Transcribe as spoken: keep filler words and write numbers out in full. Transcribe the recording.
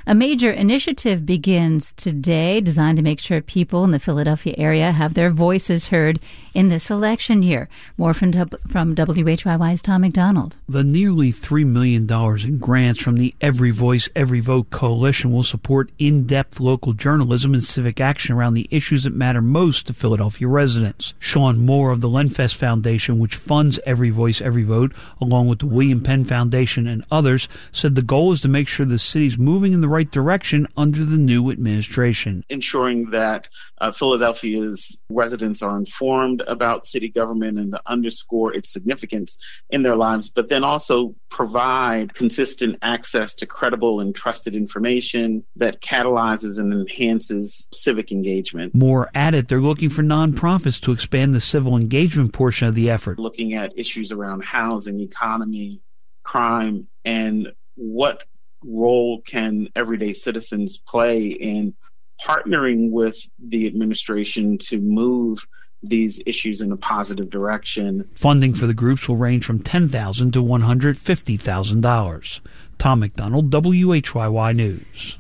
A major initiative begins today designed to make sure people in the Philadelphia area have their voices heard in this election year. More from, from W H Y Y's Tom McDonald. The nearly three million dollars in grants from the Every Voice, Every Vote coalition will support in-depth local journalism and civic action around the issues that matter most to Philadelphia residents. Sean Moore of the Lenfest Foundation, which funds Every Voice, Every Vote, along with the William Penn Foundation and others, said the goal is to make sure the city's moving in the right direction under the new administration. Ensuring that uh, Philadelphia's residents are informed about city government and to underscore its significance in their lives, but then also provide consistent access to credible and trusted information that catalyzes and enhances civic engagement. Moore added they're looking for nonprofits to expand the civil engagement portion of the effort. Looking at issues around housing, economy, crime, and what role can everyday citizens play in partnering with the administration to move these issues in a positive direction. Funding for the groups will range from ten thousand dollars to one hundred fifty thousand dollars. Tom McDonald, W H Y Y News.